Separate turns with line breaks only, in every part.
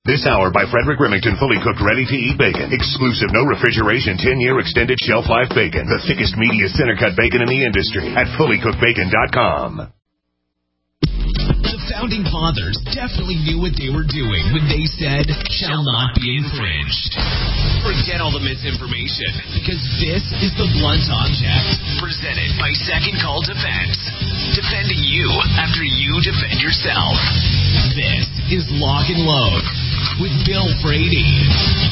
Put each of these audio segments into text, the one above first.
This hour by Frederick Remington, fully cooked, ready-to-eat bacon. Exclusive, no refrigeration, 10-year extended shelf life bacon. The thickest, meatiest center-cut bacon in the industry at fullycookedbacon.com.
The Founding Fathers definitely knew what they were doing when they said, shall not be infringed. Forget all the misinformation, because this is the Blunt Object, presented by Second Call Defense. Defending you after you defend yourself. This is Lock and Load with Bill Frady.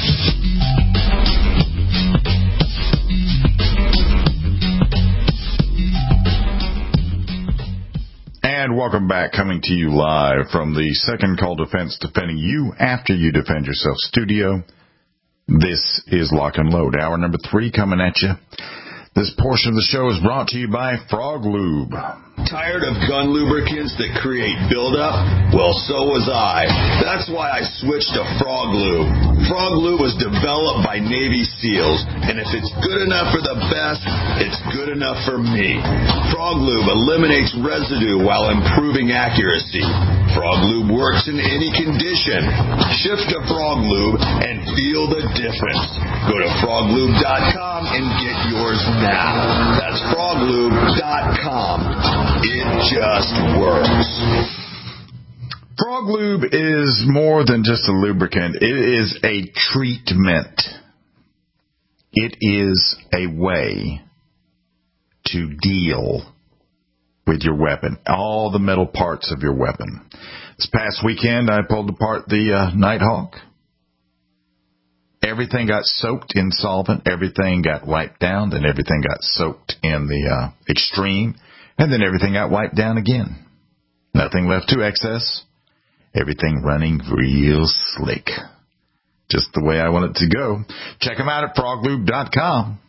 And welcome back, coming to you live from the Second Call Defense, defending you after you defend yourself studio. This is Lock and Load, hour number 3 coming at you. This portion of the show is brought to you by Frog Lube.
Tired of gun lubricants that create buildup? Well, so was I. That's why I switched to Frog Lube. Frog Lube was developed by Navy SEALs, and if it's good enough for the best, it's good enough for me. Frog Lube eliminates residue while improving accuracy. Frog Lube works in any condition. Shift to Frog Lube and feel the difference. Go to froglube.com and get yours now. That's froglube.com. It just works.
Frog Lube is more than just a lubricant. It is a treatment. It is a way to deal with your weapon, all the metal parts of your weapon. This past weekend, I pulled apart the Nighthawk. Everything got soaked in solvent. Everything got wiped down. Then everything got soaked in the Extreme. And then everything got wiped down again. Nothing left to excess. Everything running real slick. Just the way I want it to go. Check them out at froglube.com.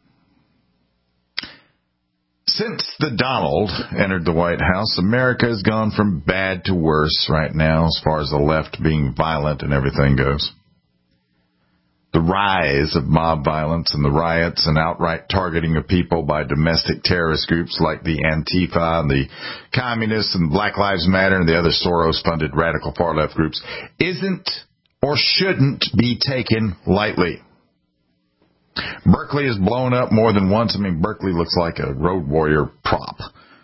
Since the Donald entered the White House, America has gone from bad to worse right now as far as the left being violent and everything goes. The rise of mob violence and the riots and outright targeting of people by domestic terrorist groups like the Antifa and the Communists and Black Lives Matter and the other Soros-funded radical far-left groups isn't or shouldn't be taken lightly. Berkeley has blown up more than once. I mean, Berkeley looks like a Road Warrior prop.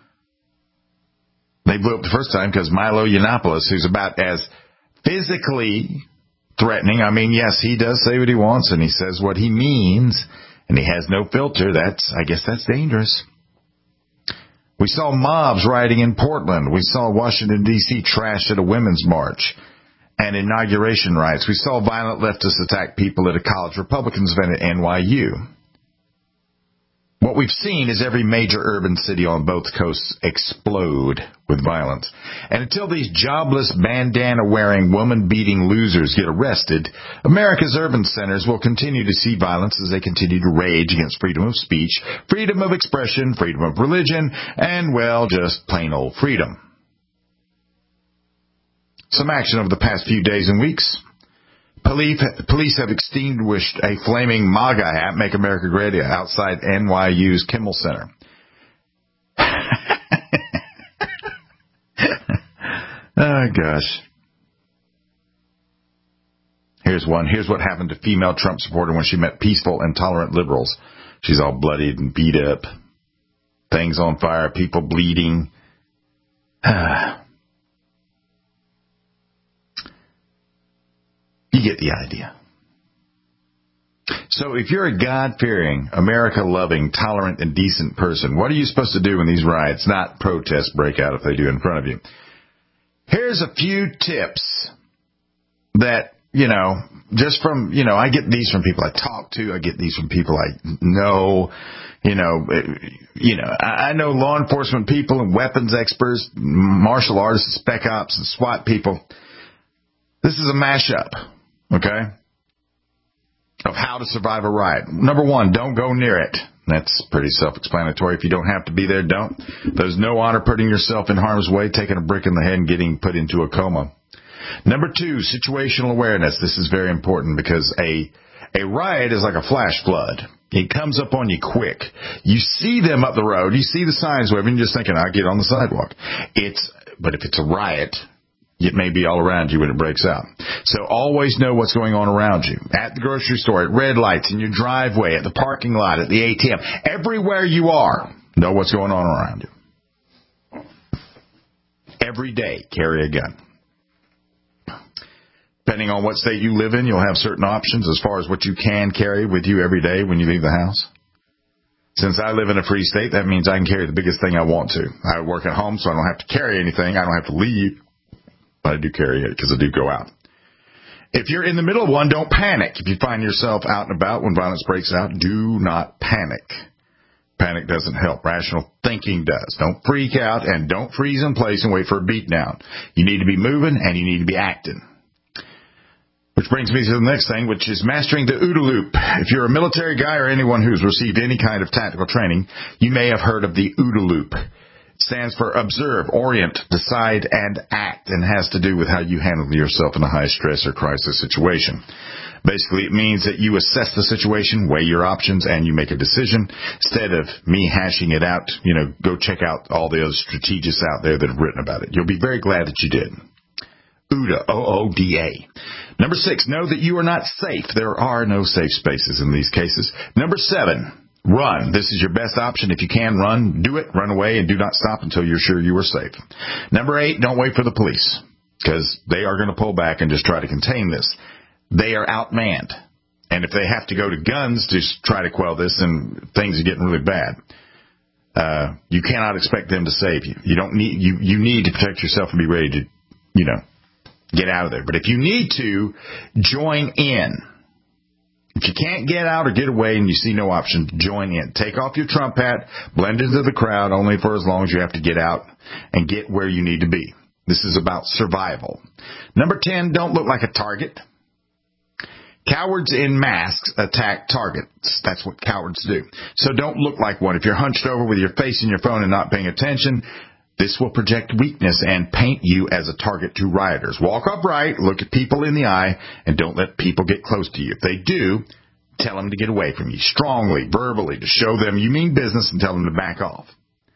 They blew up the first time because Milo Yiannopoulos, who's about as physically threatening. I mean, yes, he does say what he wants, and he says what he means, and he has no filter. I guess that's dangerous. We saw mobs rioting in Portland. We saw Washington, D.C. trash at a women's march and inauguration riots. We saw violent leftists attack people at a college Republicans event at NYU. What we've seen is every major urban city on both coasts explode with violence. And until these jobless, bandana-wearing, woman-beating losers get arrested, America's urban centers will continue to see violence as they continue to rage against freedom of speech, freedom of expression, freedom of religion, and, well, just plain old freedom. Some action over the past few days and weeks. Police have extinguished a flaming MAGA hat, Make America Great, outside NYU's Kimmel Center. Oh, gosh. Here's one. Here's what happened to female Trump supporter when she met peaceful and tolerant liberals. She's all bloodied and beat up. Things on fire, people bleeding. You get the idea. So if you're a God-fearing, America-loving, tolerant, and decent person, what are you supposed to do when these riots, not protests, break out if they do in front of you? Here's a few tips that, just from, I get these from people I talk to. I get these from people I know. I know law enforcement people and weapons experts, martial artists, spec ops, and SWAT people. This is a mashup. Okay? Of how to survive a riot. Number 1, don't go near it. That's pretty self-explanatory. If you don't have to be there, don't. There's no honor putting yourself in harm's way, taking a brick in the head, and getting put into a coma. Number 2, situational awareness. This is very important because a riot is like a flash flood. It comes up on you quick. You see them up the road. You see the signs waving. You're just thinking, I'll get on the sidewalk. But if it's a riot, It may be all around you when it breaks out. So always know what's going on around you. At the grocery store, at red lights, in your driveway, at the parking lot, at the ATM. Everywhere you are, know what's going on around you. Every day, carry a gun. Depending on what state you live in, you'll have certain options as far as what you can carry with you every day when you leave the house. Since I live in a free state, that means I can carry the biggest thing I want to. I work at home, so I don't have to carry anything. I don't have to leave. But I do carry it because I do go out. If you're in the middle of one, don't panic. If you find yourself out and about when violence breaks out, do not panic. Panic doesn't help. Rational thinking does. Don't freak out and don't freeze in place and wait for a beatdown. You need to be moving and you need to be acting. Which brings me to the next thing, which is mastering the OODA loop. If you're a military guy or anyone who's received any kind of tactical training, you may have heard of the OODA loop. It stands for observe, orient, decide, and act, and has to do with how you handle yourself in a high stress or crisis situation. Basically, it means that you assess the situation, weigh your options, and you make a decision. Instead of me hashing it out, go check out all the other strategists out there that have written about it. You'll be very glad that you did. OODA, O-O-D-A. Number 6, know that you are not safe. There are no safe spaces in these cases. Number 7, run. This is your best option. If you can run, do it. Run away and do not stop until you're sure you are safe. Number 8, don't wait for the police because they are going to pull back and just try to contain this. They are outmanned. And if they have to go to guns to try to quell this, then things are getting really bad. You cannot expect them to save you. You need to protect yourself and be ready to, get out of there. But if you need to, join in. If you can't get out or get away and you see no option, join in. Take off your Trump hat, blend into the crowd only for as long as you have to get out and get where you need to be. This is about survival. Number 10, don't look like a target. Cowards in masks attack targets. That's what cowards do. So don't look like one. If you're hunched over with your face in your phone and not paying attention, this will project weakness and paint you as a target to rioters. Walk upright, look at people in the eye, and don't let people get close to you. If they do, tell them to get away from you strongly, verbally, to show them you mean business and tell them to back off.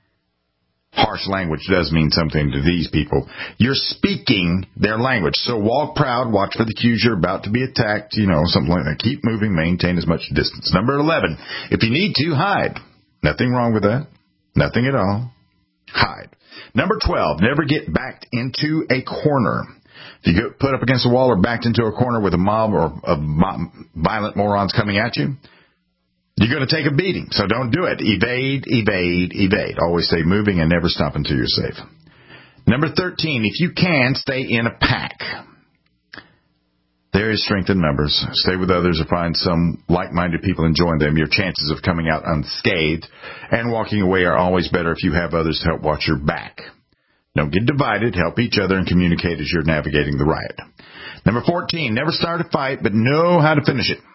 Harsh language does mean something to these people. You're speaking their language. So walk proud, watch for the cues you're about to be attacked, something like that. Keep moving, maintain as much distance. Number 11, if you need to, hide. Nothing wrong with that. Nothing at all. Hide. Number 12, never get backed into a corner. If you get put up against a wall or backed into a corner with a mob of violent morons coming at you, you're going to take a beating. So don't do it. Evade, evade, evade. Always stay moving and never stop until you're safe. Number 13, if you can, stay in a pack. There is strength in numbers. Stay with others or find some like-minded people and join them. Your chances of coming out unscathed and walking away are always better if you have others to help watch your back. Don't get divided. Help each other and communicate as you're navigating the riot. Number 14, never start a fight, but know how to finish it.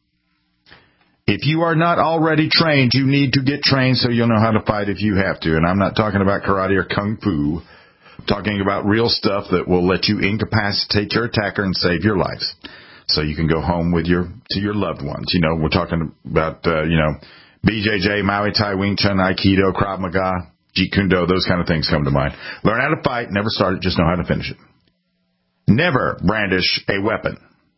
If you are not already trained, you need to get trained so you'll know how to fight if you have to. And I'm not talking about karate or kung fu. I'm talking about real stuff that will let you incapacitate your attacker and save your lives. So you can go home to your loved ones. We're talking about, BJJ, Muay Thai, Wing Chun, Aikido, Krav Maga, Jeet Kune Do, those kind of things come to mind. Learn how to fight, never start it, just know how to finish it. Never brandish a weapon.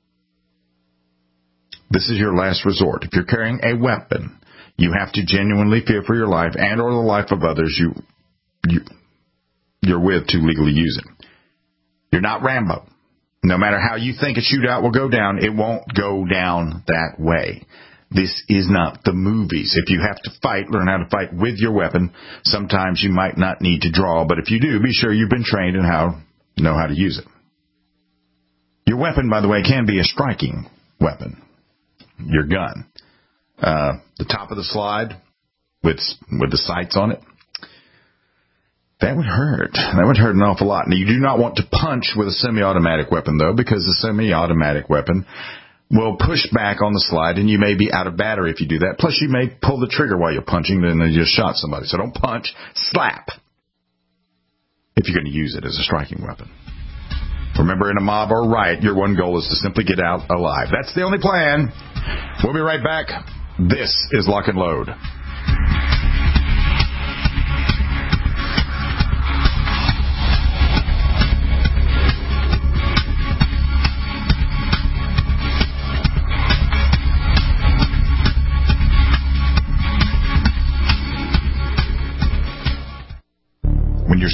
This is your last resort. If you're carrying a weapon, you have to genuinely fear for your life and or the life of others you're with to legally use it. You're not Rambo. No matter how you think a shootout will go down, it won't go down that way. This is not the movies. If you have to fight, learn how to fight with your weapon. Sometimes you might not need to draw, but if you do, be sure you've been trained in know how to use it. Your weapon, by the way, can be a striking weapon. Your gun. The top of the slide with the sights on it. That would hurt. That would hurt an awful lot. Now, you do not want to punch with a semi-automatic weapon, though, because the semi-automatic weapon will push back on the slide, and you may be out of battery if you do that. Plus, you may pull the trigger while you're punching, then you just shot somebody. So don't punch. Slap. If you're going to use it as a striking weapon. Remember, in a mob or riot, your one goal is to simply get out alive. That's the only plan. We'll be right back. This is Lock and Load.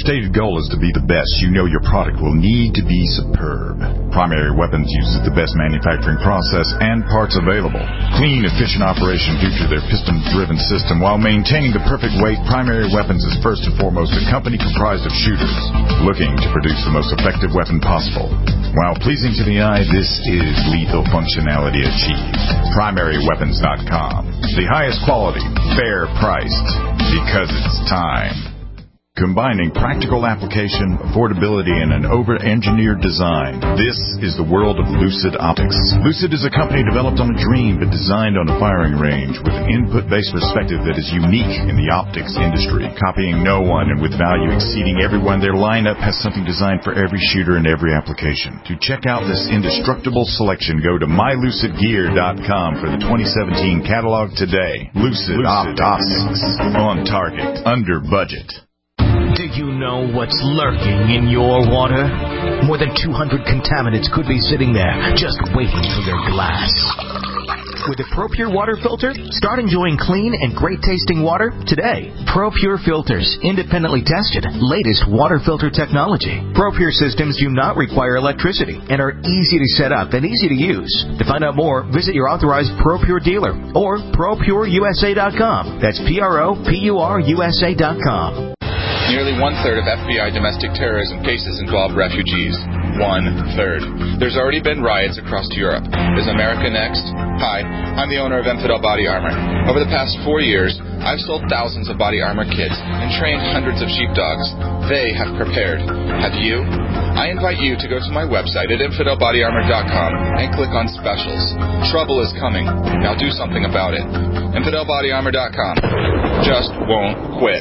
stated goal is to be the best, you know your product will need to be superb. Primary Weapons uses the best manufacturing process and parts available. Clean, efficient operation due to their piston-driven system. While maintaining the perfect weight, Primary Weapons is first and foremost a company comprised of shooters looking to produce the most effective weapon possible. While pleasing to the eye, this is lethal functionality achieved. PrimaryWeapons.com. The highest quality, fair priced, because it's time. Combining practical application, affordability, and an over-engineered design. This is the world of Lucid Optics. Lucid is a company developed on a dream but designed on a firing range with an input-based perspective that is unique in the optics industry. Copying no one and with value exceeding everyone, their lineup has something designed for every shooter and every application. To check out this indestructible selection, go to mylucidgear.com for the 2017 catalog today. Lucid Optics. On target. Under budget.
Do you know what's lurking in your water? More than 200 contaminants could be sitting there, just waiting for your glass. With a ProPure water filter, start enjoying clean and great-tasting water today. ProPure filters, independently tested, latest water filter technology. ProPure systems do not require electricity and are easy to set up and easy to use. To find out more, visit your authorized ProPure dealer or ProPureUSA.com. That's ProPureUSA.com.
Nearly one-third of FBI domestic terrorism cases involve refugees. One-third. There's already been riots across Europe. Is America next? Hi, I'm the owner of Infidel Body Armor. Over the past 4 years, I've sold thousands of body armor kits and trained hundreds of sheepdogs. They have prepared. Have you? I invite you to go to my website at InfidelBodyArmor.com and click on Specials. Trouble is coming. Now do something about it. InfidelBodyArmor.com. Just won't quit.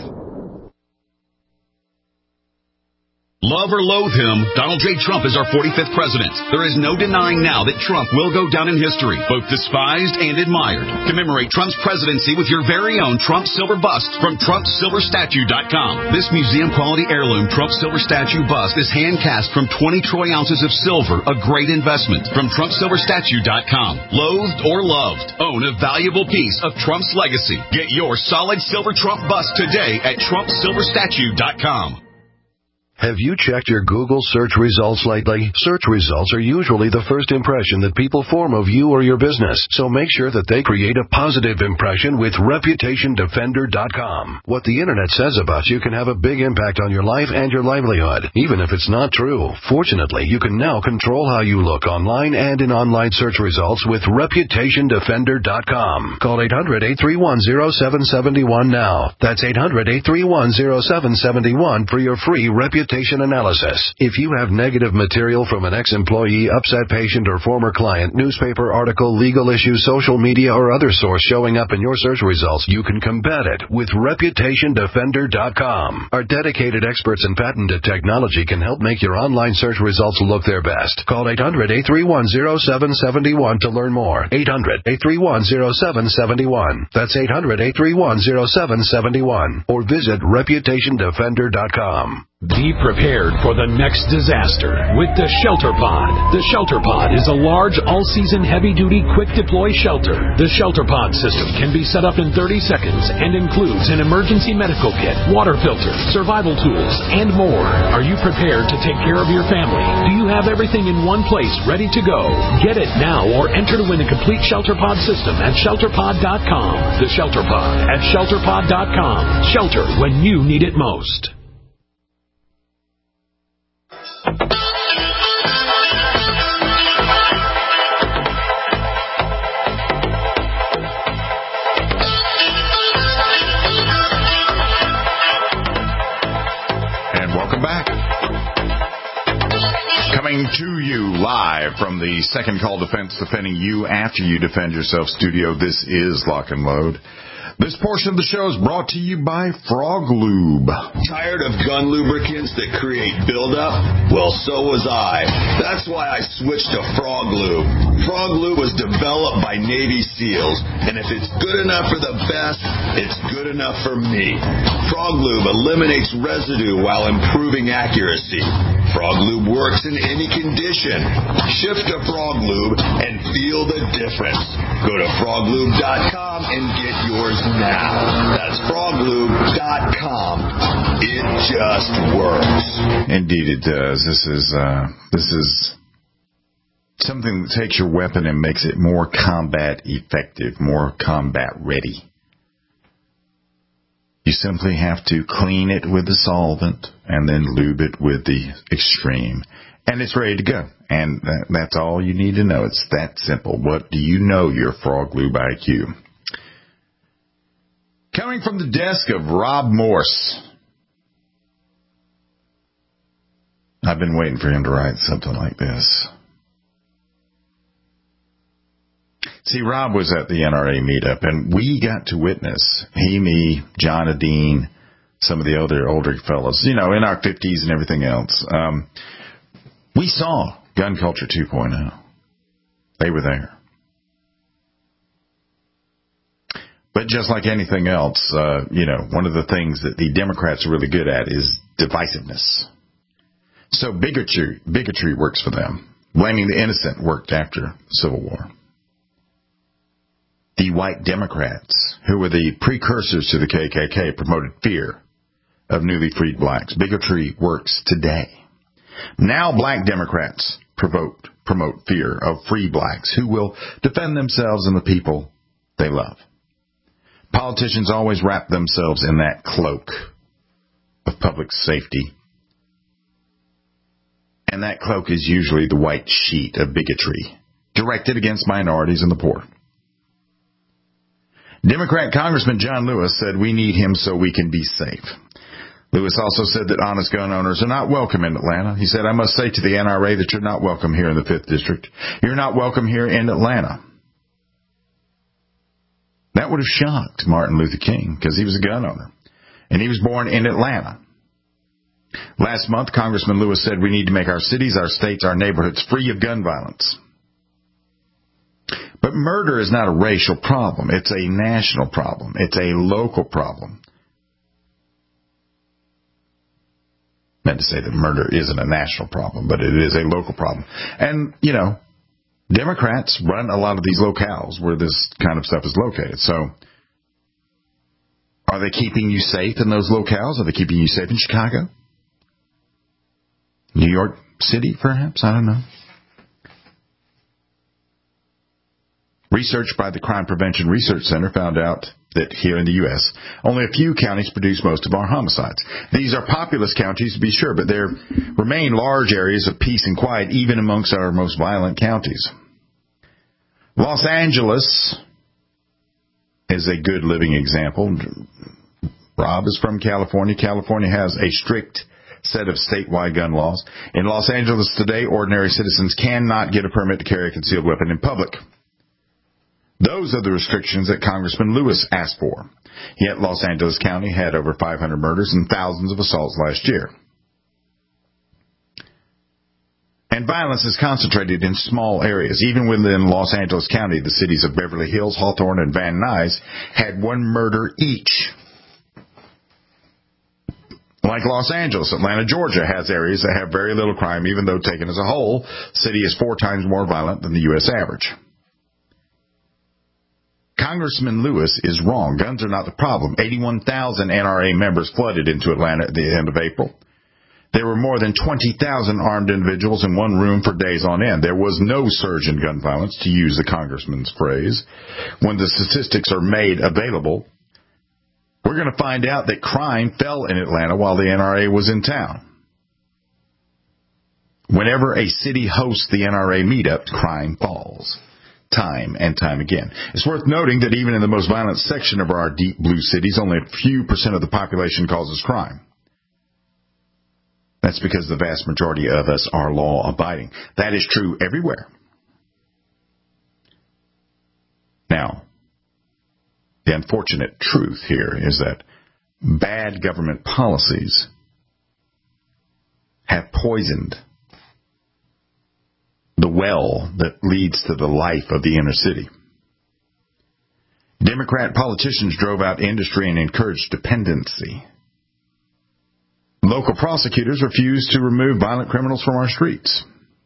Love or loathe him, Donald J. Trump is our 45th president. There is no denying now that Trump will go down in history, both despised and admired. Commemorate Trump's presidency with your very own Trump Silver Bust from TrumpSilverStatue.com. This museum-quality heirloom Trump Silver Statue bust is hand-cast from 20 troy ounces of silver, a great investment from TrumpSilverStatue.com. Loathed or loved, own a valuable piece of Trump's legacy. Get your solid silver Trump bust today at TrumpSilverStatue.com.
Have you checked your Google search results lately? Search results are usually the first impression that people form of you or your business, so make sure that they create a positive impression with ReputationDefender.com. What the internet says about you can have a big impact on your life and your livelihood, even if it's not true. Fortunately, you can now control how you look online and in online search results with ReputationDefender.com. Call 800-831-0771 now. That's 800-831-0771 for your free reputation analysis. If you have negative material from an ex-employee, upset patient, or former client, newspaper article, legal issue, social media, or other source showing up in your search results, you can combat it with ReputationDefender.com. Our dedicated experts in patented technology can help make your online search results look their best. Call 800-831-0771 to learn more. 800-831-0771. That's 800-831-0771. Or visit ReputationDefender.com.
Be prepared for the next disaster with the Shelter Pod. The Shelter Pod is a large, all-season, heavy-duty, quick-deploy shelter. The Shelter Pod system can be set up in 30 seconds and includes an emergency medical kit, water filter, survival tools, and more. Are you prepared to take care of your family? Do you have everything in one place ready to go? Get it now or enter to win a complete Shelter Pod system at ShelterPod.com. The Shelter Pod at ShelterPod.com. Shelter when you need it most.
And welcome back. Coming to you live from the Second Call Defense, defending you after you defend yourself studio. This is Lock and Load. This portion of the show is brought to you by Frog Lube.
Tired of gun lubricants that create buildup? Well, so was I. That's why I switched to Frog Lube. Frog Lube was developed by Navy SEALs, and if it's good enough for the best, it's good enough for me. Frog Lube eliminates residue while improving accuracy. Frog Lube works in any condition. Shift to Frog Lube and feel the difference. Go to FrogLube.com and get yours now. That's froglube.com. It just works.
Indeed it does. This is something that takes your weapon and makes it more combat effective, more combat ready. You simply have to clean it with the solvent and then lube it with the extreme. And it's ready to go. And that's all you need to know. It's that simple. What do you know your Frog Lube IQ? Coming from the desk of Rob Morse. I've been waiting for him to write something like this. See, Rob was at the NRA meetup, and we got to witness, he, me, John Adine, some of the older fellows, in our 50s and everything else. We saw Gun Culture 2.0. They were there. But just like anything else, one of the things that the Democrats are really good at is divisiveness. So bigotry works for them. Blaming the innocent worked after Civil War. The white Democrats, who were the precursors to the KKK, promoted fear of newly freed blacks. Bigotry works today. Now black Democrats promote fear of free blacks who will defend themselves and the people they love. Politicians always wrap themselves in that cloak of public safety. And that cloak is usually the white sheet of bigotry directed against minorities and the poor. Democrat Congressman John Lewis said we need him so we can be safe. Lewis also said that honest gun owners are not welcome in Atlanta. He said, I must say to the NRA that you're not welcome here in the 5th District. You're not welcome here in Atlanta. That would have shocked Martin Luther King because he was a gun owner. And he was born in Atlanta. Last month, Congressman Lewis said we need to make our cities, our states, our neighborhoods free of gun violence. But murder is not a racial problem. It's a national problem. It's a local problem. I meant to say that murder isn't a national problem, but it is a local problem. And, Democrats run a lot of these locales where this kind of stuff is located. So, are they keeping you safe in those locales? Are they keeping you safe in Chicago? New York City, perhaps? I don't know. Research by the Crime Prevention Research Center found out that here in the U.S., only a few counties produce most of our homicides. These are populous counties, to be sure, but there remain large areas of peace and quiet even amongst our most violent counties. Los Angeles is a good living example. Rob is from California. California has a strict set of statewide gun laws. In Los Angeles today, ordinary citizens cannot get a permit to carry a concealed weapon in public. Those are the restrictions that Congressman Lewis asked for. Yet Los Angeles County had over 500 murders and thousands of assaults last year. And violence is concentrated in small areas. Even within Los Angeles County, the cities of Beverly Hills, Hawthorne, and Van Nuys had one murder each. Like Los Angeles, Atlanta, Georgia has areas that have very little crime, even though taken as a whole, the city is 4 times more violent than the U.S. average. Congressman Lewis is wrong. Guns are not the problem. 81,000 NRA members flooded into Atlanta at the end of April. There were more than 20,000 armed individuals in one room for days on end. There was no surge in gun violence, to use the congressman's phrase. When the statistics are made available, we're going to find out that crime fell in Atlanta while the NRA was in town. Whenever a city hosts the NRA meetup, crime falls. Time and time again. It's worth noting that even in the most violent section of our deep blue cities, only a few % of the population causes crime. That's because the vast majority of us are law-abiding. That is true everywhere. Now, the unfortunate truth here is that bad government policies have poisoned the well that leads to the life of the inner city. Democrat politicians drove out industry and encouraged dependency. Local prosecutors refused to remove violent criminals from our streets.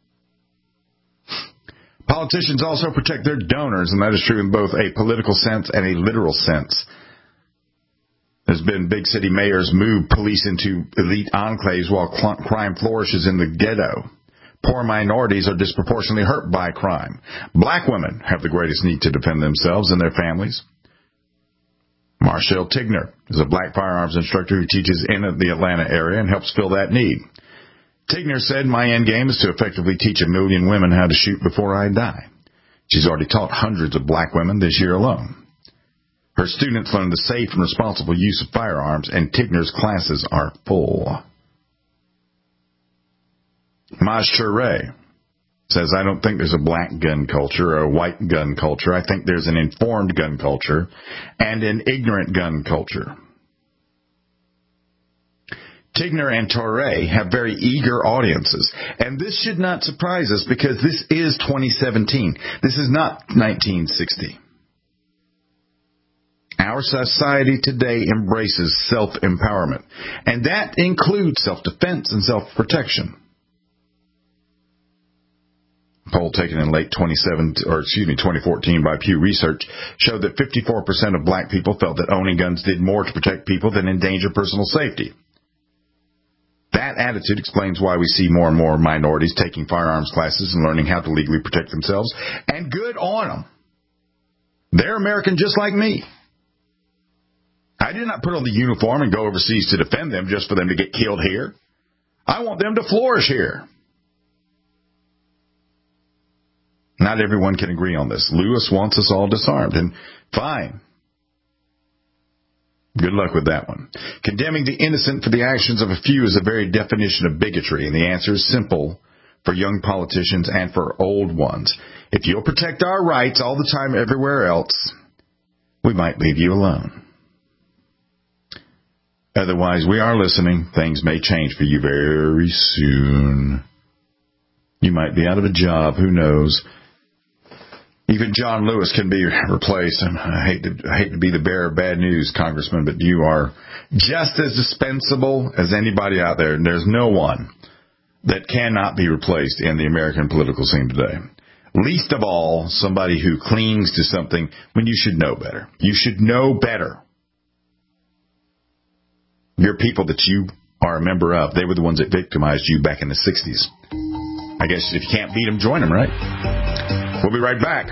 Politicians also protect their donors, and that is true in both a political sense and a literal sense. There's been big city mayors move police into elite enclaves while crime flourishes in the ghetto. Poor minorities are disproportionately hurt by crime. Black women have the greatest need to defend themselves and their families. Marshall Tigner is a black firearms instructor who teaches in the Atlanta area and helps fill that need. Tigner said, "My end game is to effectively teach 1 million women how to shoot before I die." She's already taught hundreds of black women this year alone. Her students learn the safe and responsible use of firearms, and Tigner's classes are full. Maj Touré says, "I don't think there's a black gun culture or a white gun culture. I think there's an informed gun culture and an ignorant gun culture." Tigner and Touré have very eager audiences, and this should not surprise us because this is 2017. This is not 1960. Our society today embraces self-empowerment, and that includes self-defense and self-protection. A poll taken in late 2014 by Pew Research showed that 54% of black people felt that owning guns did more to protect people than endanger personal safety. That attitude explains why we see more and more minorities taking firearms classes and learning how to legally protect themselves, and good on them. They're American just like me. I did not put on the uniform and go overseas to defend them just for them to get killed here. I want them to flourish here. Not everyone can agree on this. Lewis wants us all disarmed, and fine. Good luck with that one. Condemning the innocent for the actions of a few is the very definition of bigotry, and the answer is simple for young politicians and for old ones. If you'll protect our rights all the time everywhere else, we might leave you alone. Otherwise, we are listening. Things may change for you very soon. You might be out of a job. Who knows? Even John Lewis can be replaced. I hate to be the bearer of bad news, Congressman, but you are just as dispensable as anybody out there. And there's no one that cannot be replaced in the American political scene today. Least of all, somebody who clings to something when you should know better. You should know better. Your people that you are a member of, they were the ones that victimized you back in the 60s. I guess if you can't beat them, join them, right? We'll be right back.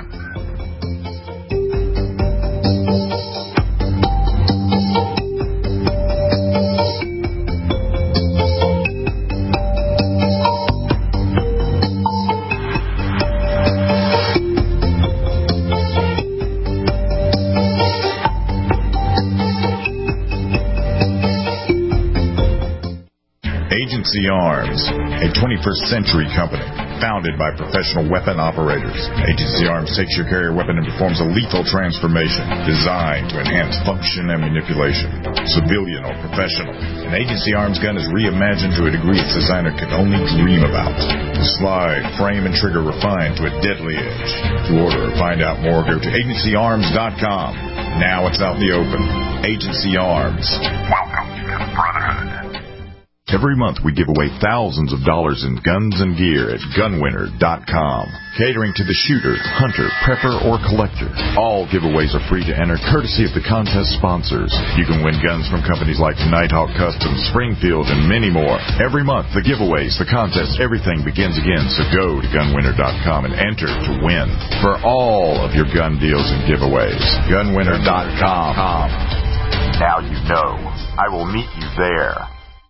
Agency Arms, a 21st century company founded by professional weapon operators. Agency Arms takes your carrier weapon and performs a lethal transformation designed to enhance function and manipulation. Civilian or professional, an Agency Arms gun is reimagined to a degree its designer could only dream about. The slide, frame, and trigger refined to a deadly edge. To order or find out more, go to agencyarms.com. Now it's out in the open. Agency Arms. Welcome to the Brotherhood. Every month we give away thousands of dollars in guns and gear at gunwinner.com. Catering to the shooter, hunter, prepper, or collector. All giveaways are free to enter, courtesy of the contest sponsors. You can win guns from companies like Nighthawk Customs, Springfield, and many more. Every month, the giveaways, the contests, everything begins again. So go to gunwinner.com and enter to win for all of your gun deals and giveaways. Gunwinner.com. Now you know. I will meet you there.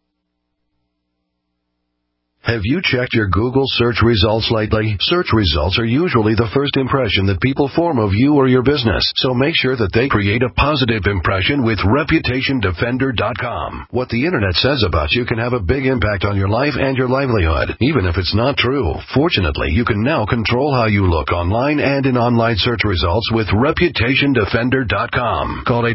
Have you checked your Google search results lately? Search results are usually the first impression that people form of you or your business, so make sure that they create a positive impression with ReputationDefender.com. What the Internet says about you can have a big impact on your life and your livelihood, even if it's not true. Fortunately, you can now control how you look online and in online search results with ReputationDefender.com. Call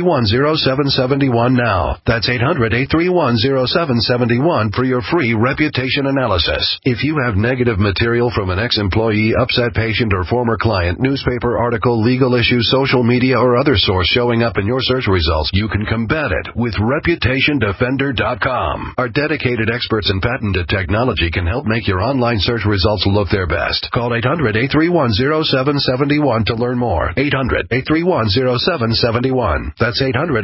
800-831-0771 now. That's 800-831-0771 for your free Reputation reputation analysis. If you have negative material from an ex-employee, upset patient, or former client, newspaper article, legal issue, social media, or other source showing up in your search results, you can combat it with ReputationDefender.com. Our dedicated experts in patented technology can help make your online search results look their best. Call 800-831-0771 to learn more. 800-831-0771. That's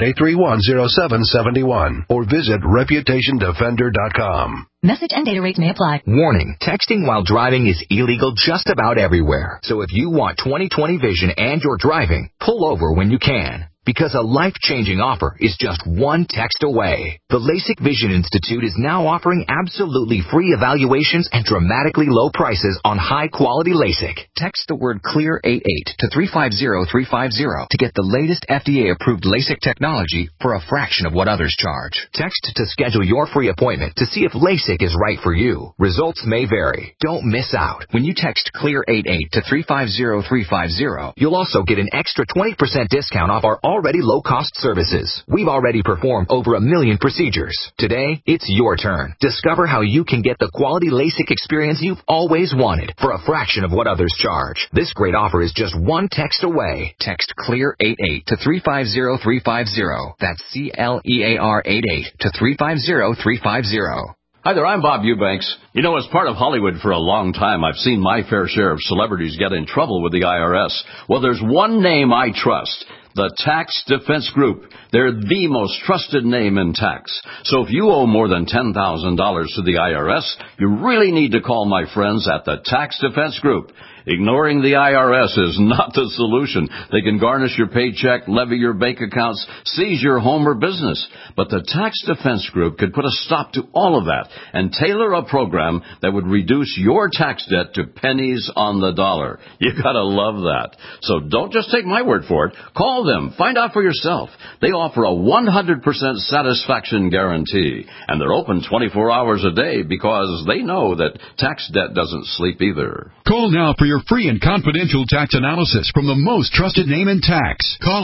800-831-0771. Or visit ReputationDefender.com.
Message and data rates may apply.
Warning, texting while driving is illegal just about everywhere. So if you want 20/20 vision and you're driving, pull over when you can. Because a life-changing offer is just one text away. The LASIK Vision Institute is now offering absolutely free evaluations and dramatically low prices on high-quality LASIK. Text the word CLEAR88 to 350350 to get the latest FDA-approved LASIK technology for a fraction of what others charge. Text to schedule your free appointment to see if LASIK is right for you. Results may vary. Don't miss out. When you text CLEAR88 to 350350, you'll also get an extra 20% discount off our already low-cost services. We've already performed over 1 million procedures. Today, it's your turn. Discover how you can get the quality LASIK experience you've always wanted for a fraction of what others charge. This great offer is just one text away. Text CLEAR88 to 350350. That's CLEAR88 to 350350.
Hi there, I'm Bob Eubanks. You know, as part of Hollywood for a long time, I've seen my fair share of celebrities get in trouble with the IRS. Well, there's one name I trust. The Tax Defense Group. They're the most trusted name in tax. So if you owe more than $10,000 to the IRS, you really need to call my friends at the Tax Defense Group. Ignoring the IRS is not the solution. They can garnish your paycheck, levy your bank accounts, seize your home or business. But the Tax Defense Group could put a stop to all of that and tailor a program that would reduce your tax debt to pennies on the dollar. You gotta love that. So don't just take my word for it. Call them. Find out for yourself. They offer a 100% satisfaction guarantee. And they're open 24 hours a day because they know that tax debt doesn't sleep either.
Call now for your free and confidential tax analysis from the most trusted name in tax. Call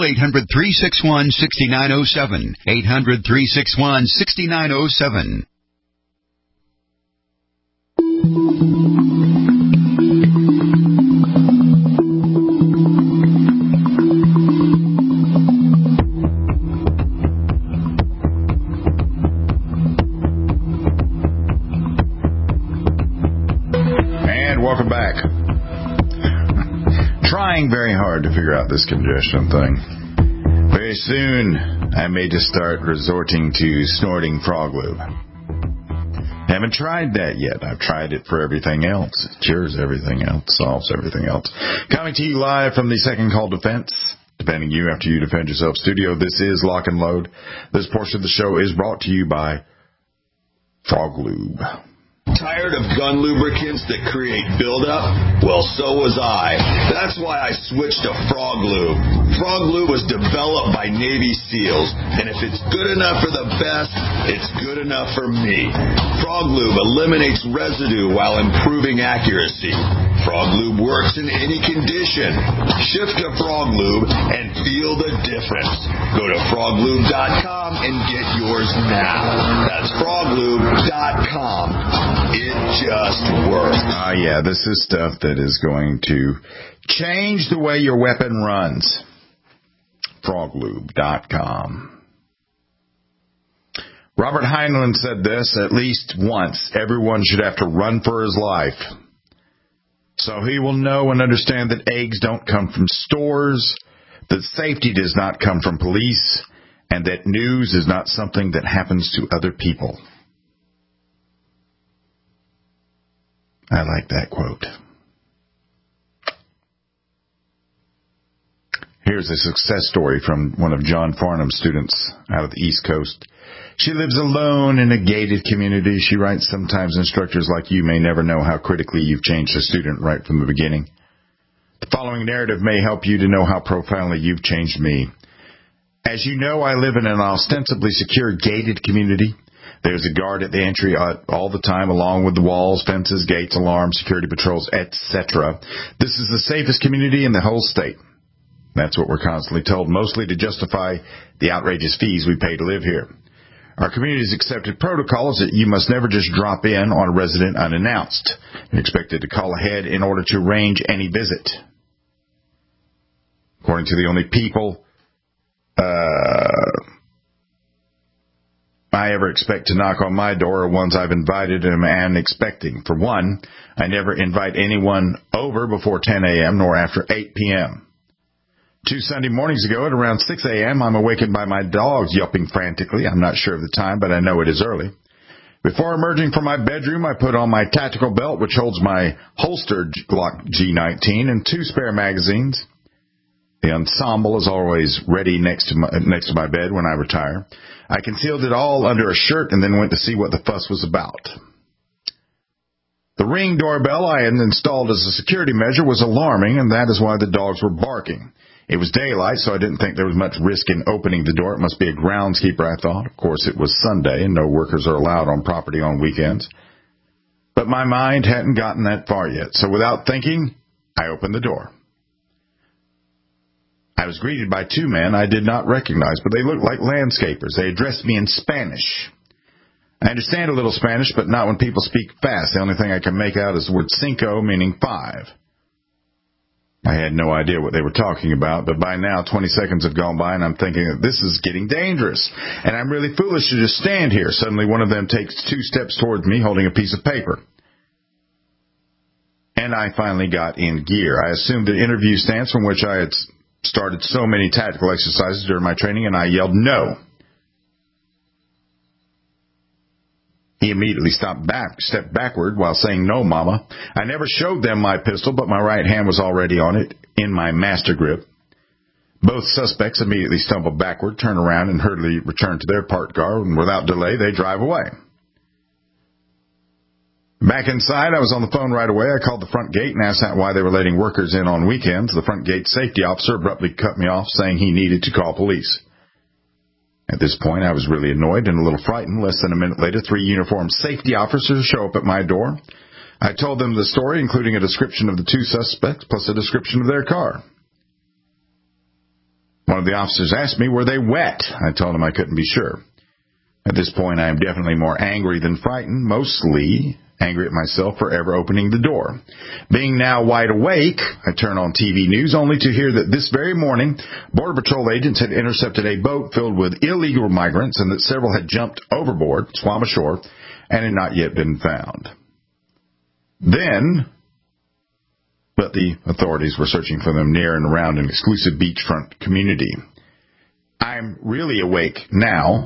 800-361-6907. 800-361-6907.
And welcome back. Trying very hard to figure out this congestion thing. Very soon, I may just start resorting to snorting frog lube. Haven't tried that yet. I've tried it for everything else. It cures everything else, solves everything else. Coming to you live from the Second Call Defense, defending you after you defend yourself studio. This is Lock and Load. This portion of the show is brought to you by Frog Lube.
Tired of gun lubricants that create buildup? Well, so was I. That's why I switched to Frog Lube. Frog Lube was developed by Navy SEALs, and if it's good enough for the best, it's good enough for me. Frog Lube eliminates residue while improving accuracy. Frog Lube works in any condition. Shift to Frog Lube and feel the difference. Go to froglube.com and get yours now. That's froglube.com. It just works.
Yeah, this is stuff that is going to change the way your weapon runs. Froglube.com. Robert Heinlein said this: at least once, everyone should have to run for his life. So he will know and understand that eggs don't come from stores, that safety does not come from police, and that news is not something that happens to other people. I like that quote. Here's a success story from one of John Farnham's students out of the East Coast. She lives alone in a gated community. She writes, sometimes instructors like you may never know how critically you've changed a student right from the beginning. The following narrative may help you to know how profoundly you've changed me. As you know, I live in an ostensibly secure gated community. There's a guard at the entry all the time, along with the walls, fences, gates, alarms, security patrols, etc. This is the safest community in the whole state. That's what we're constantly told, mostly to justify the outrageous fees we pay to live here. Our community's accepted protocol is that you must never just drop in on a resident unannounced. You're expected to call ahead in order to arrange any visit. According to the only people I ever expect to knock on my door are ones I've invited and am expecting. For one, I never invite anyone over before 10 a.m. nor after 8 p.m. 2 Sunday mornings ago at around 6 a.m., I'm awakened by my dogs yelping frantically. I'm not sure of the time, but I know it is early. Before emerging from my bedroom, I put on my tactical belt, which holds my holstered Glock G19 and 2 spare magazines. The ensemble is always ready next to my bed when I retire. I concealed it all under a shirt and then went to see what the fuss was about. The Ring doorbell I had installed as a security measure was alarming, and that is why the dogs were barking. It was daylight, so I didn't think there was much risk in opening the door. It must be a groundskeeper, I thought. Of course, it was Sunday, and no workers are allowed on property on weekends. But my mind hadn't gotten that far yet, so without thinking, I opened the door. I was greeted by 2 men I did not recognize, but they looked like landscapers. They addressed me in Spanish. I understand a little Spanish, but not when people speak fast. The only thing I can make out is the word cinco, meaning 5. I had no idea what they were talking about, but by now 20 seconds have gone by, and I'm thinking that this is getting dangerous, and I'm really foolish to just stand here. Suddenly one of them takes 2 steps towards me, holding a piece of paper. And I finally got in gear. I assumed an interview stance from which I had started so many tactical exercises during my training, and I yelled, "No!" He immediately stepped backward while saying, "No, Mama." I never showed them my pistol, but my right hand was already on it in my master grip. Both suspects immediately stumble backward, turn around, and hurriedly return to their parked car, and without delay, they drive away. Back inside, I was on the phone right away. I called the front gate and asked why they were letting workers in on weekends. The front gate safety officer abruptly cut me off, saying he needed to call police. At this point, I was really annoyed and a little frightened. Less than a minute later, 3 uniformed safety officers show up at my door. I told them the story, including a description of the 2 suspects, plus a description of their car. One of the officers asked me, were they wet? I told him I couldn't be sure. At this point, I am definitely more angry than frightened, mostly angry at myself for ever opening the door. Being now wide awake, I turn on TV news only to hear that this very morning, Border Patrol agents had intercepted a boat filled with illegal migrants and that several had jumped overboard, swam ashore, and had not yet been found. But the authorities were searching for them near and around an exclusive beachfront community. I'm really awake now.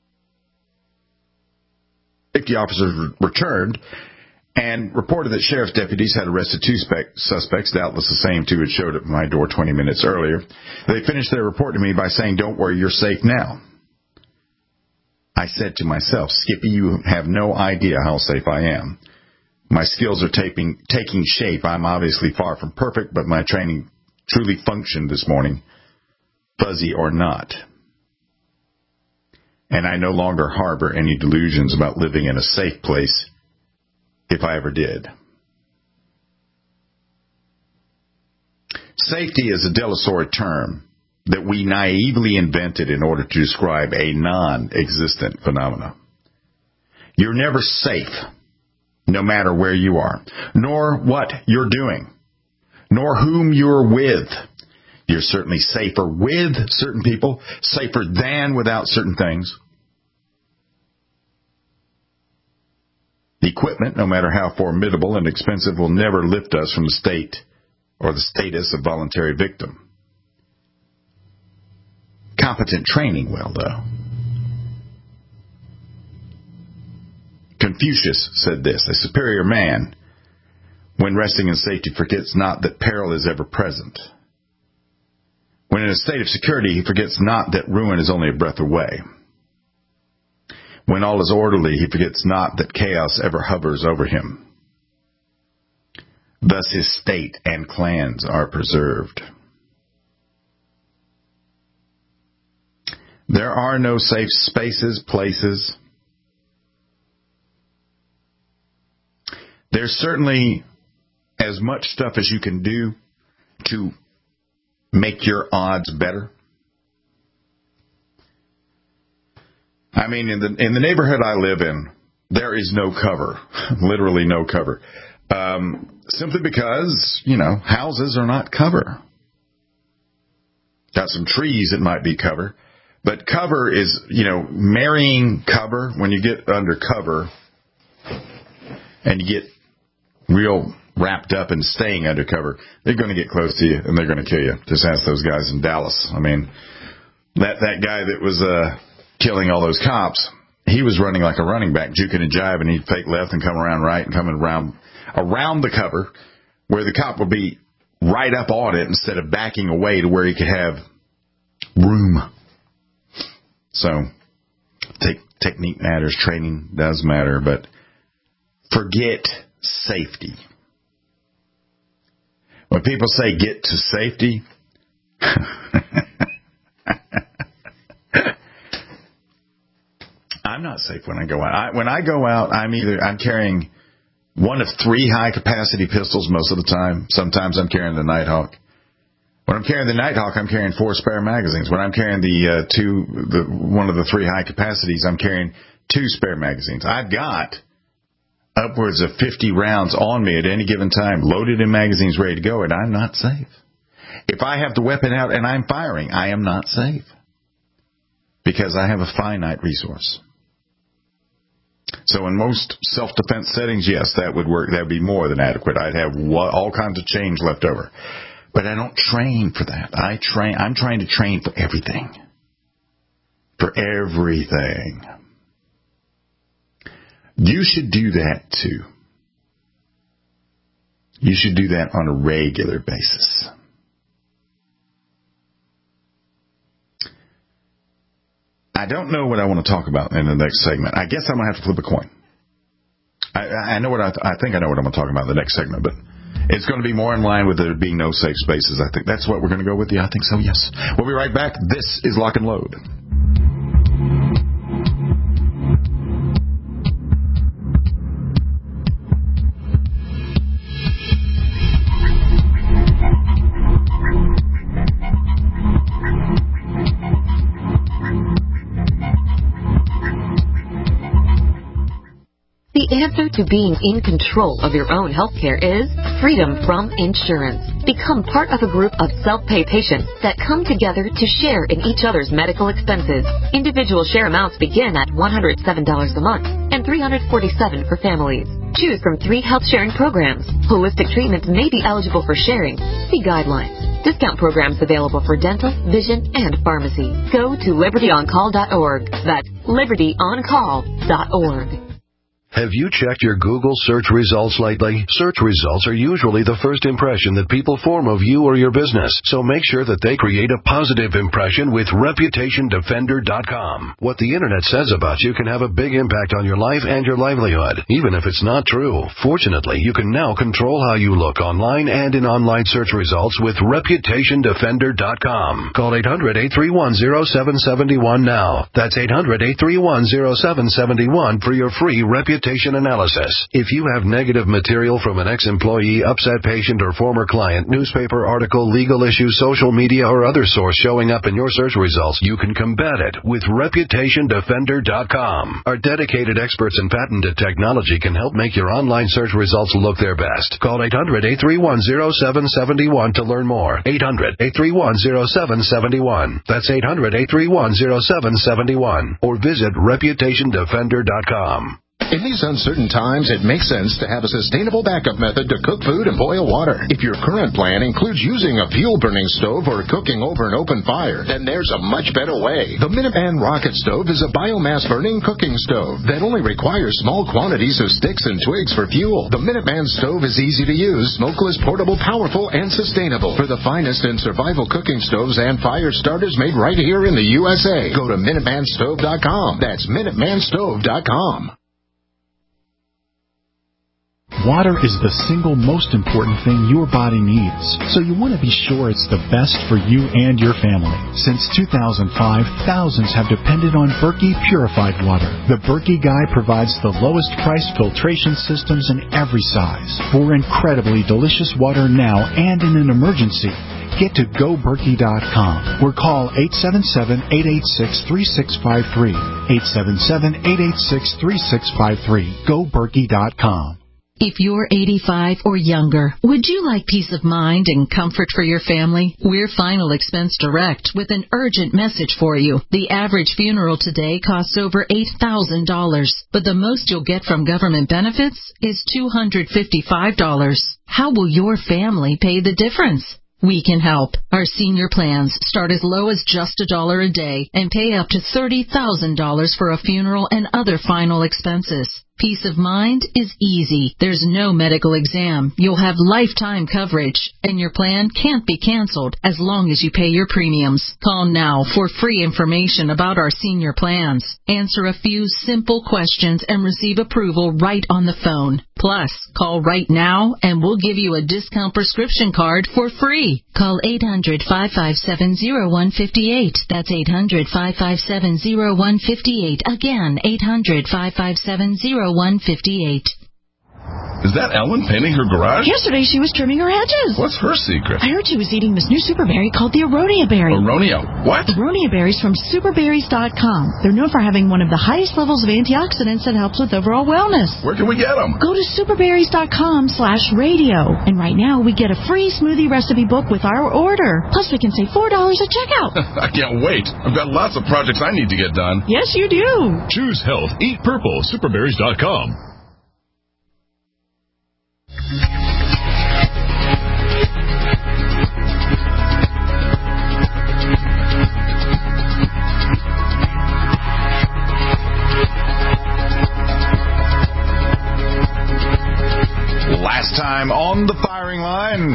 Safety officers returned and reported that sheriff's deputies had arrested 2 suspects, doubtless the same 2 had showed up at my door 20 minutes earlier. They finished their report to me by saying, "Don't worry, you're safe now." I said to myself, "Skippy, you have no idea how safe I am. My skills are taking shape. I'm obviously far from perfect, but my training truly functioned this morning, fuzzy or not. And I no longer harbor any delusions about living in a safe place, if I ever did." Safety is a desultory term that we naively invented in order to describe a non-existent phenomena. You're never safe, no matter where you are, nor what you're doing, nor whom you're with. You're certainly safer with certain people, safer than without certain things. The equipment, no matter how formidable and expensive, will never lift us from the state or the status of voluntary victim. Competent training will, though. Confucius said this: "A superior man, when resting in safety, forgets not that peril is ever present. When in a state of security, he forgets not that ruin is only a breath away. When all is orderly, he forgets not that chaos ever hovers over him. Thus his state and clans are preserved." There are no safe spaces, places. There's certainly as much stuff as you can do to make your odds better. I mean, in the neighborhood I live in, there is no cover, literally no cover, simply because, houses are not cover. Got some trees that might be cover, but cover is, marrying cover. When you get under cover and you get real wrapped up in staying under cover, they're going to get close to you and they're going to kill you. Just ask those guys in Dallas. I mean, that guy that was killing all those cops, he was running like a running back, juking and jiving. He'd fake left and come around right and coming around the cover where the cop would be right up on it instead of backing away to where he could have room. So, technique matters, training does matter, but forget safety. When people say get to safety, I'm not safe when I go out. When I go out, I'm carrying one of 3 high-capacity pistols most of the time. Sometimes I'm carrying the Nighthawk. When I'm carrying the Nighthawk, I'm carrying 4 spare magazines. When I'm carrying one of the 3 high capacities, I'm carrying 2 spare magazines. I've got upwards of 50 rounds on me at any given time, loaded in magazines, ready to go, and I'm not safe. If I have the weapon out and I'm firing, I am not safe because I have a finite resource. So in most self-defense settings, yes, that would work. That would be more than adequate. I'd have all kinds of change left over. But I don't train for that. I'm trying to train for everything. For everything. You should do that too. You should do that on a regular basis. I don't know what I want to talk about in the next segment. I guess I'm going to have to flip a coin. I know what I think I know what I'm going to talk about in the next segment, but it's going to be more in line with there being no safe spaces. I think that's what we're going to go with. Yeah, I think so, yes. We'll be right back. This is Lock and Load.
The answer to being in control of your own healthcare is freedom from insurance. Become part of a group of self-pay patients that come together to share in each other's medical expenses. Individual share amounts begin at $107 a month and $347 for families. Choose from 3 health sharing programs. Holistic treatments may be eligible for sharing. See guidelines. Discount programs available for dental, vision, and pharmacy. Go to libertyoncall.org. That's libertyoncall.org.
Have you checked your Google search results lately? Search results are usually the first impression that people form of you or your business, so make sure that they create a positive impression with ReputationDefender.com. What the Internet says about you can have a big impact on your life and your livelihood, even if it's not true. Fortunately, you can now control how you look online and in online search results with ReputationDefender.com. Call 800-831-0771 now. That's 800-831-0771 for your free reputation analysis. If you have negative material from an ex-employee, upset patient, or former client, newspaper article, legal issue, social media, or other source showing up in your search results, you can combat it with ReputationDefender.com. Our dedicated experts in patented technology can help make your online search results look their best. Call 800-831-0771 to learn more. 800-831-0771. That's 800-831-0771. Or visit ReputationDefender.com.
In these uncertain times, it makes sense to have a sustainable backup method to cook food and boil water. If your current plan includes using a fuel-burning stove or cooking over an open fire, then there's a much better way. The Minuteman Rocket Stove is a biomass-burning cooking stove that only requires small quantities of sticks and twigs for fuel. The Minuteman Stove is easy to use, smokeless, portable, powerful, and sustainable. For the finest in survival cooking stoves and fire starters made right here in the USA, go to MinutemanStove.com. That's MinutemanStove.com.
Water is the single most important thing your body needs, so you want to be sure it's the best for you and your family. Since 2005, thousands have depended on Berkey purified water. The Berkey Guy provides the lowest price filtration systems in every size. For incredibly delicious water now and in an emergency, get to GoBerkey.com or call 877-886-3653. 877-886-3653. GoBerkey.com.
If you're 85 or younger, would you like peace of mind and comfort for your family? We're Final Expense Direct with an urgent message for you. The average funeral today costs over $8,000, but the most you'll get from government benefits is $255. How will your family pay the difference? We can help. Our senior plans start as low as just $1 a day and pay up to $30,000 for a funeral and other final expenses. Peace of mind is easy. There's no medical exam. You'll have lifetime coverage, and your plan can't be canceled as long as you pay your premiums. Call now for free information about our senior plans. Answer a few simple questions and receive approval right on the phone. Plus, call right now and we'll give you a discount prescription card for free. Call 800-557-0158. That's 800-557-0158. Again, 800-557-0158.
Is that Ellen painting her garage?
Yesterday she was trimming her hedges.
What's her secret?
I heard she was eating this new super berry called the Aronia berry.
Aronia? What?
Aronia berries from superberries.com. They're known for having one of the highest levels of antioxidants that helps with overall wellness.
Where can we get them?
Go to superberries.com/radio. And right now we get a free smoothie recipe book with our order. Plus we can save $4 at checkout.
I can't wait. I've got lots of projects I need to get done.
Yes, you do.
Choose health. Eat purple. Superberries.com.
Last time on the firing line,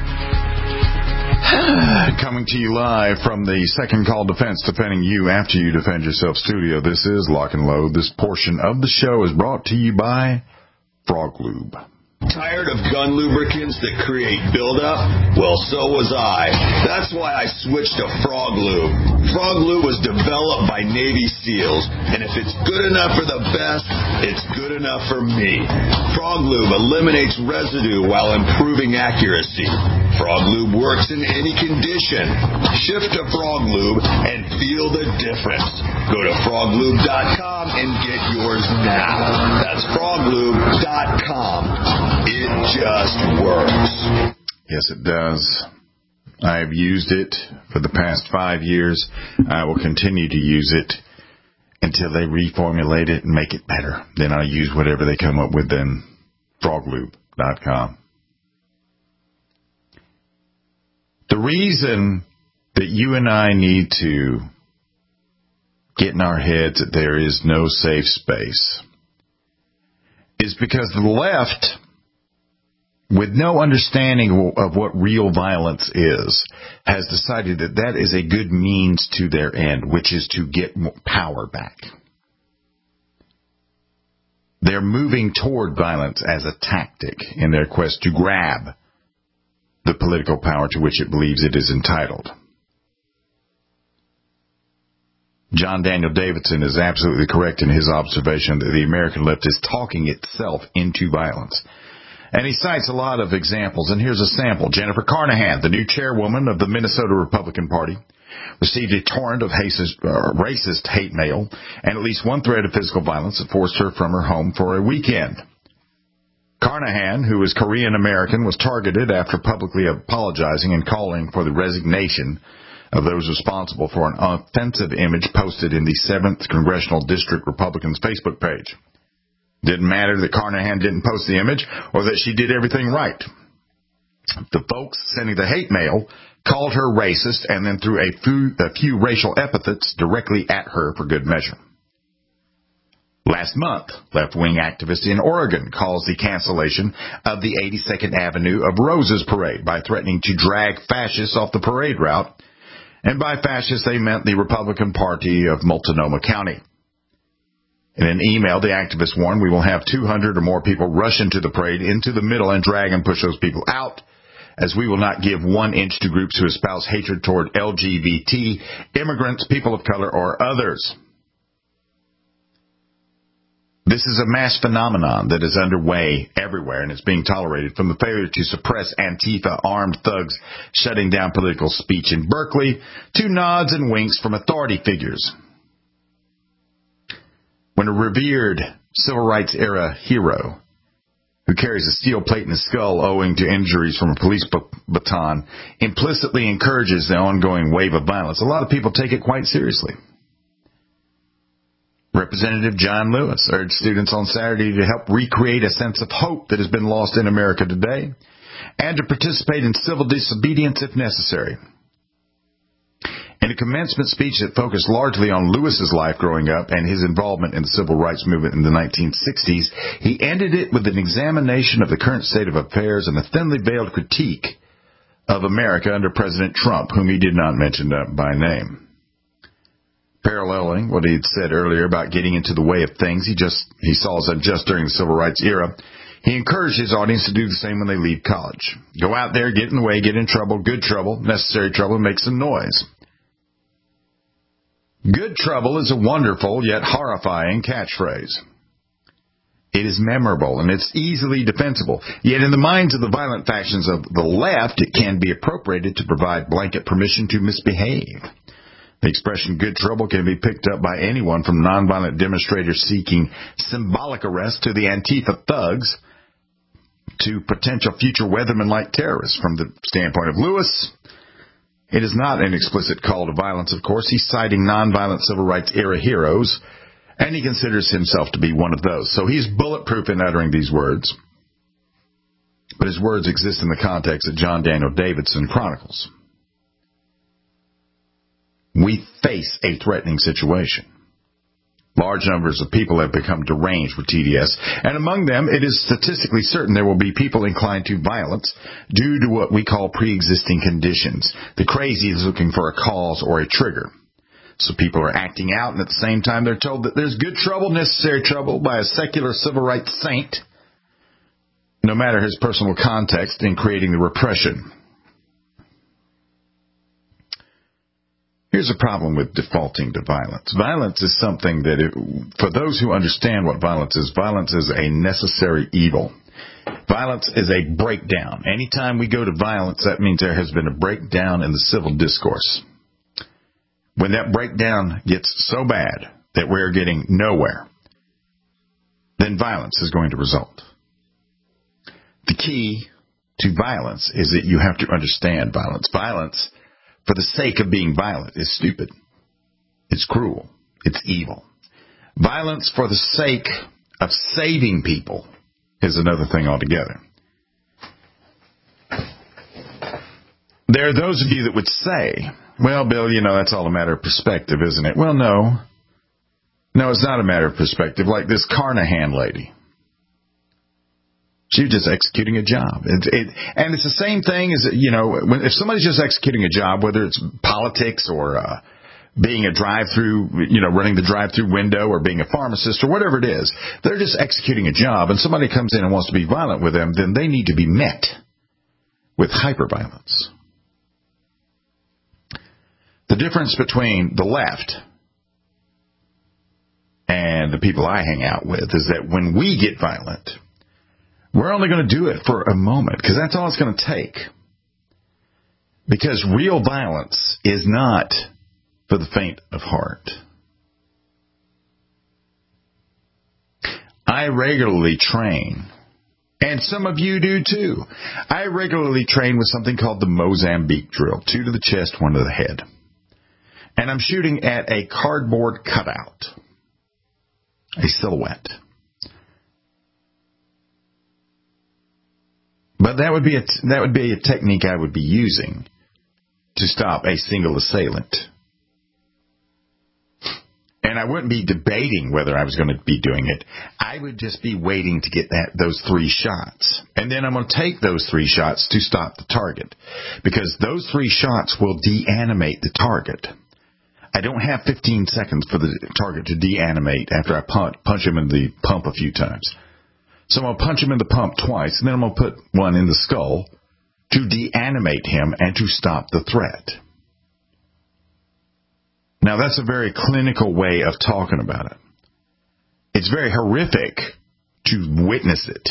coming to you live from the Second Call Defense, defending you after you defend yourself studio. This is Lock and Load. This portion of the show is brought to you by Frog Lube.
Tired of gun lubricants that create buildup? Well, so was I. That's why I switched to Frog Lube. Frog Lube was developed by Navy SEALs, and if it's good enough for the best, it's good enough for me. Frog Lube eliminates residue while improving accuracy. Frog Lube works in any condition. Shift to Frog Lube and feel the difference. Go to froglube.com and get yours now. That's froglube.com. It just works.
Yes, it does. I have used it for the past 5 years. I will continue to use it until they reformulate it and make it better. Then I'll use whatever they come up with then. Froglube.com. The reason that you and I need to get in our heads that there is no safe space is because the left, with no understanding of what real violence is, has decided that that is a good means to their end, which is to get power back. They're moving toward violence as a tactic in their quest to grab the political power to which it believes it is entitled. John Daniel Davidson is absolutely correct in his observation that the American left is talking itself into violence. And he cites a lot of examples, and here's a sample. Jennifer Carnahan, the new chairwoman of the Minnesota Republican Party, received a torrent of racist hate mail and at least one threat of physical violence that forced her from her home for a weekend. Carnahan, who is Korean American, was targeted after publicly apologizing and calling for the resignation of those responsible for an offensive image posted in the 7th Congressional District Republicans' Facebook page. Didn't matter that Carnahan didn't post the image or that she did everything right. The folks sending the hate mail called her racist and then threw a few racial epithets directly at her for good measure. Last month, left-wing activists in Oregon caused the cancellation of the 82nd Avenue of Roses parade by threatening to drag fascists off the parade route. And by fascists, they meant the Republican Party of Multnomah County. In an email, the activists warned, "We will have 200 or more people rush into the parade, into the middle, and drag and push those people out, as we will not give 1 inch to groups who espouse hatred toward LGBT, immigrants, people of color, or others." This is a mass phenomenon that is underway everywhere and is being tolerated, from the failure to suppress Antifa armed thugs shutting down political speech in Berkeley to nods and winks from authority figures. When a revered civil rights era hero who carries a steel plate in his skull owing to injuries from a police baton implicitly encourages the ongoing wave of violence, a lot of people take it quite seriously. Representative John Lewis urged students on Saturday to help recreate a sense of hope that has been lost in America today and to participate in civil disobedience if necessary. In a commencement speech that focused largely on Lewis's life growing up and his involvement in the civil rights movement in the 1960s, he ended it with an examination of the current state of affairs and a thinly veiled critique of America under President Trump, whom he did not mention by name. Paralleling what he had said earlier about getting into the way of things he saw as unjust during the civil rights era, he encouraged his audience to do the same when they leave college. Go out there, get in the way, get in trouble, good trouble, necessary trouble, make some noise. Good trouble is a wonderful yet horrifying catchphrase. It is memorable and it's easily defensible. Yet in the minds of the violent factions of the left, it can be appropriated to provide blanket permission to misbehave. The expression good trouble can be picked up by anyone from nonviolent demonstrators seeking symbolic arrest to the Antifa thugs to potential future weathermen-like terrorists. From the standpoint of Lewis, it is not an explicit call to violence, of course. He's citing nonviolent civil rights era heroes, and he considers himself to be one of those. So he's bulletproof in uttering these words. But his words exist in the context that John Daniel Davidson chronicles. We face a threatening situation. Large numbers of people have become deranged with TDS, and among them, it is statistically certain there will be people inclined to violence due to what we call pre-existing conditions. The crazy is looking for a cause or a trigger. So people are acting out, and at the same time, they're told that there's good trouble, necessary trouble, by a secular civil rights saint, no matter his personal context in creating the repression. Here's a problem with defaulting to violence. Violence is something that, for those who understand what violence is a necessary evil. Violence is a breakdown. Anytime we go to violence, that means there has been a breakdown in the civil discourse. When that breakdown gets so bad that we're getting nowhere, then violence is going to result. The key to violence is that you have to understand violence. Violence, for the sake of being violent, is stupid. It's cruel. It's evil. Violence for the sake of saving people is another thing altogether. There are those of you that would say, well, Bill, that's all a matter of perspective, isn't it? Well, no. No, it's not a matter of perspective. Like this Carnahan lady. She was just executing a job. And it's the same thing as, if somebody's just executing a job, whether it's politics or being a drive-through, running the drive-through window or being a pharmacist or whatever it is, they're just executing a job, and somebody comes in and wants to be violent with them, then they need to be met with hyperviolence. The difference between the left and the people I hang out with is that when we get violent, we're only going to do it for a moment, because that's all it's going to take. Because real violence is not for the faint of heart. I regularly train, and some of you do too. I regularly train with something called the Mozambique drill. 2 to the chest, 1 to the head. And I'm shooting at a cardboard cutout, a silhouette. But that would be a technique I would be using to stop a single assailant. And I wouldn't be debating whether I was going to be doing it. I would just be waiting to get those 3 shots. And then I'm going to take those 3 shots to stop the target. Because those 3 shots will deanimate the target. I don't have 15 seconds for the target to deanimate after I punch him in the pump a few times. So I'm going to punch him in the pump twice, and then I'm going to put one in the skull to deanimate him and to stop the threat. Now, that's a very clinical way of talking about it. It's very horrific to witness it.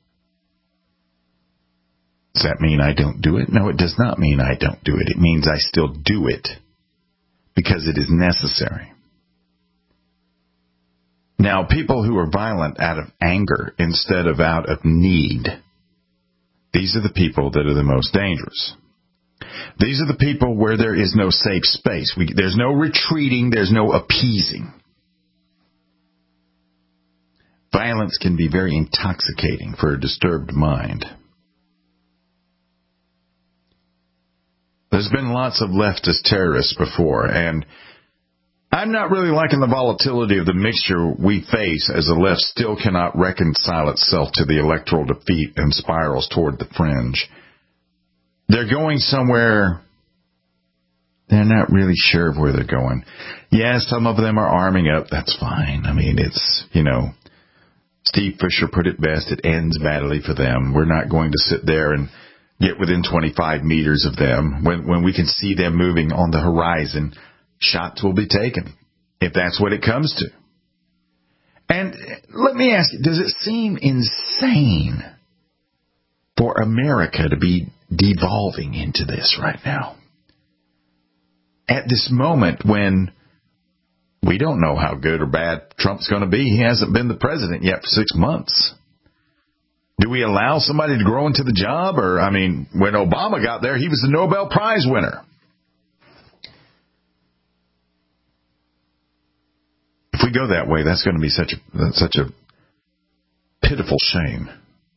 Does that mean I don't do it? No, it does not mean I don't do it. It means I still do it because it is necessary. Now, people who are violent out of anger instead of out of need, these are the people that are the most dangerous. These are the people where there is no safe space. There's no retreating. There's no appeasing. Violence can be very intoxicating for a disturbed mind. There's been lots of leftist terrorists before, and I'm not really liking the volatility of the mixture we face as the left still cannot reconcile itself to the electoral defeat and spirals toward the fringe. They're going somewhere. They're not really sure of where they're going. Yes, some of them are arming up. That's fine. I mean, it's, Steve Fisher put it best. It ends badly for them. We're not going to sit there and get within 25 meters of them. When we can see them moving on the horizon, shots will be taken, if that's what it comes to. And let me ask you, does it seem insane for America to be devolving into this right now? At this moment when we don't know how good or bad Trump's going to be. He hasn't been the president yet for 6 months. Do we allow somebody to grow into the job? Or, when Obama got there, he was the Nobel Prize winner. If we go that way, that's going to be such a pitiful shame.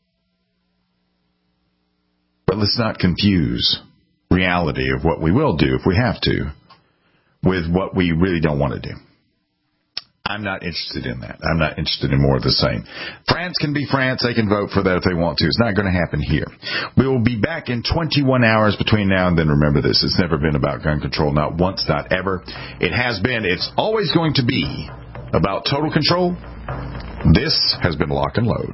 But let's not confuse reality of what we will do if we have to with what we really don't want to do. I'm not interested in that. I'm not interested in more of the same. France can be France. They can vote for that if they want to. It's not going to happen here. We will be back in 21 hours between now and then. Remember this. It's never been about gun control. Not once, not ever. It has been. It's always going to be about total control. This has been Lock and Load.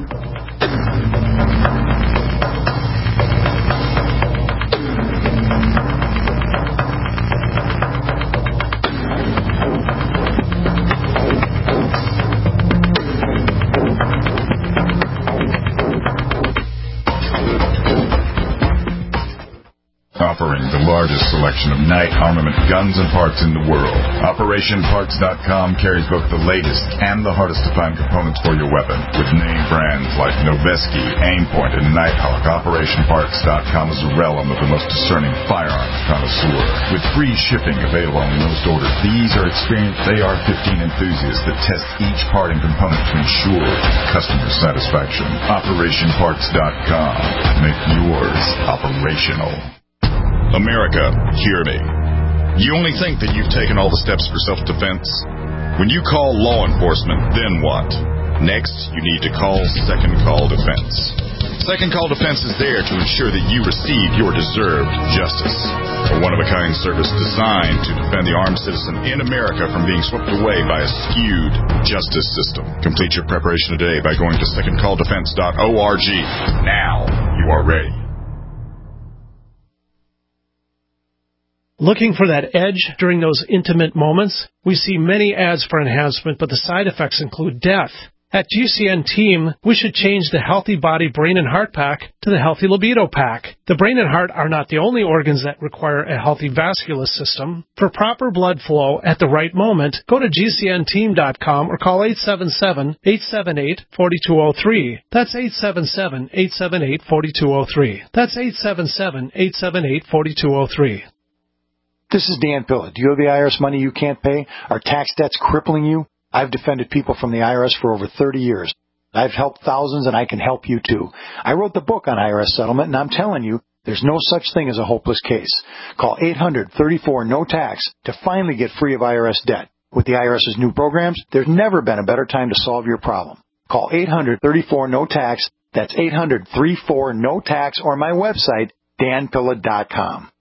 Offering the largest selection of night armament guns and parts in the world. OperationParts.com carries both the latest and the hardest to find components for your weapon. With name brands like Noveske, Aimpoint, and Nighthawk, OperationParts.com is a realm of the most discerning firearms connoisseur. With free shipping available on most orders, these are experienced AR-15 enthusiasts that test each part and component to ensure customer satisfaction. OperationParts.com. Make yours operational. America, hear me. You only think that you've taken all the steps for self-defense? When you call law enforcement, then what? Next, you need to call Second Call Defense. Second Call Defense is there to ensure that you receive your deserved justice. A one-of-a-kind service designed to defend the armed citizen in America from being swept away by a skewed justice system. Complete your preparation today by going to secondcalldefense.org. Now you are ready.
Looking for that edge during those intimate moments? We see many ads for enhancement, but the side effects include death. At GCN Team, we should change the Healthy Body Brain and Heart Pack to the Healthy Libido Pack. The brain and heart are not the only organs that require a healthy vascular system. For proper blood flow at the right moment, go to GCNteam.com or call 877-878-4203. That's 877-878-4203. That's 877-878-4203.
This is Dan Pilla. Do you owe the IRS money you can't pay? Are tax debts crippling you? I've defended people from the IRS for over 30 years. I've helped thousands, and I can help you too. I wrote the book on IRS settlement, and I'm telling you, there's no such thing as a hopeless case. Call 800-34-NO-TAX to finally get free of IRS debt. With the IRS's new programs, there's never been a better time to solve your problem. Call 800-34-NO-TAX. That's 800-34-NO-TAX, or my website, danpilla.com.